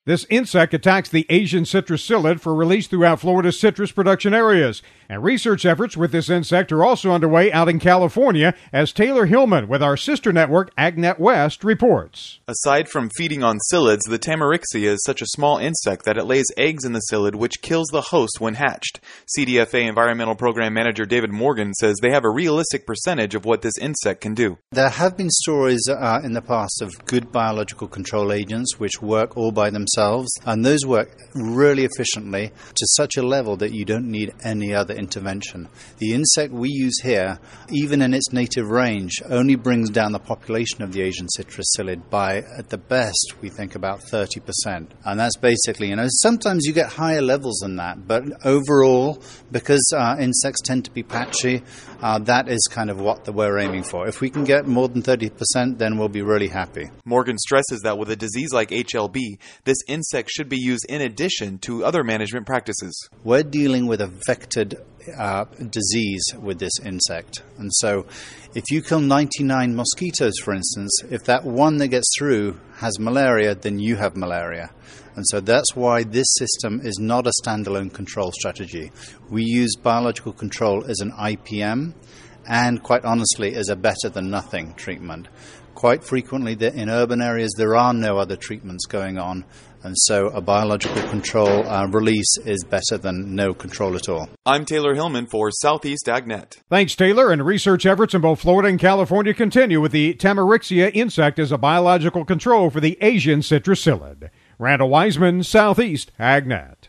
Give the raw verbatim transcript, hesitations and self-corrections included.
This insect attacks the Asian citrus psyllid for release throughout Florida's citrus production areas. And research efforts with this insect are also underway out in California, as Taylor Hillman with our sister network, AgNet West, reports. Aside from feeding on psyllids, the Tamarixia is such a small insect that it lays eggs in the psyllid, which kills the host when hatched. C D F A Environmental Program Manager David Morgan says they have a realistic percentage of what this insect can do. There have been stories uh, in the past of good biological control agents which work all by themselves, and those work really efficiently to such a level that you don't need any other intervention. The insect we use here, even in its native range, only brings down the population of the Asian citrus psyllid by, at the best, we think about thirty percent. And that's basically, you know, sometimes you get higher levels than that, but overall, because uh, insects tend to be patchy, uh, that is kind of what the, we're aiming for. If we can get more than thirty percent, then we'll be really happy. Morgan stresses that with a disease like H L B, this insect should be used in addition to other management practices. We're dealing with a vectored uh, disease with this insect. And so if you kill ninety-nine mosquitoes, for instance, if that one that gets through has malaria, then you have malaria. And so that's why this system is not a standalone control strategy. We use biological control as an I P M and, quite honestly, as a better-than-nothing treatment. Quite frequently in urban areas there are no other treatments going on, and so a biological control uh, release is better than no control at all. I'm Taylor Hillman for Southeast AgNet. Thanks, Taylor. And research efforts in both Florida and California continue with the Tamarixia insect as a biological control for the Asian citrus psyllid. Randall Wiseman, Southeast AgNet.